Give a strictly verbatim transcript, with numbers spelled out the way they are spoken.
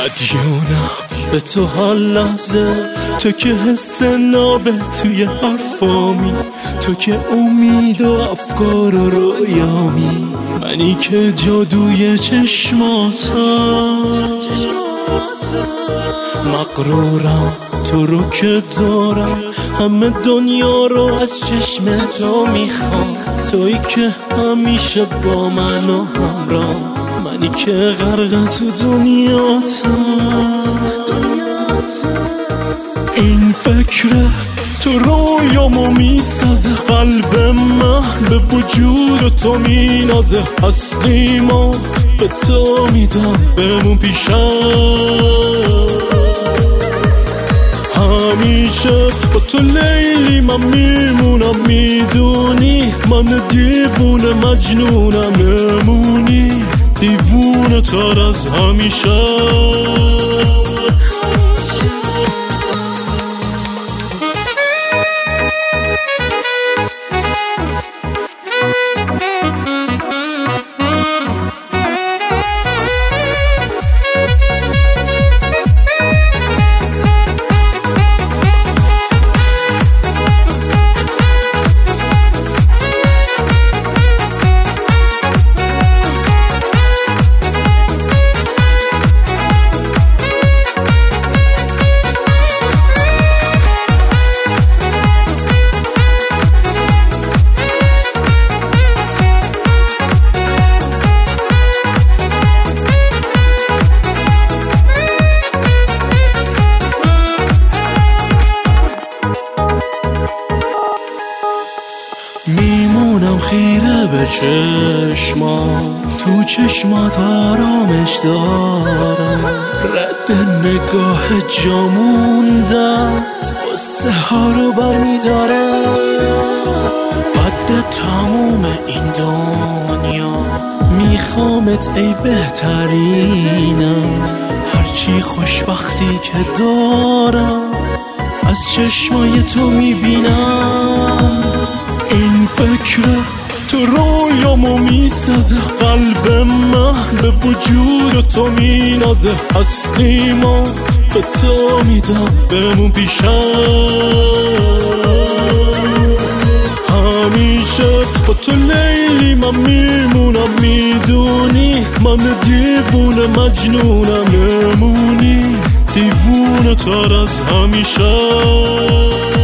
مدیونم به تو هر لحظه، تو که حس نابه توی حرفامی، تو که امید و افکار و رویامی، منی که جادوی چشماتم مغرورم تو رو که دارم، همه دنیا رو از چشم تو میخوام، تویی که همیشه با من و همراه، منی که غرق تو دنیاتم. این فکره تو رویامو میسازه، قلب من به وجود تو مینازه، هستی ما به تو میدم بمون پیشم، همیشه با تو لیلی من میمونم، میدونی من دیوونه مجنونم، نمونی دیوونه تر از همیشه. میمونم خیره به چشمات، تو چشمات آرامش دارم، رد نگاه جاموندت قصه ها رو برمیدارم، فد تموم این دنیا میخوامت ای بهترینم، هرچی خوشبختی که دارم از چشمای تو میبینم. این فکره تو رویامو میسازه، قلب من به وجود تو مینازه، هستی ما به تو میدم بمون پیشم، همیشه با تو لیلی من میمونم، میدونی من دیوونه مجنونم، نمونی دیوونه تر از همیشه.